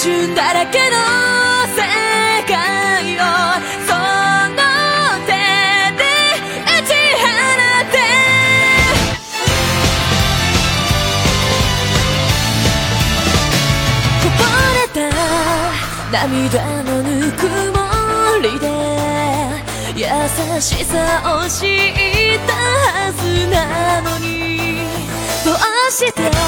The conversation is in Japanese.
春だらけの世界をその手で打ち放ってこぼれた涙のぬくもりで優しさを知ったはずなのにどうして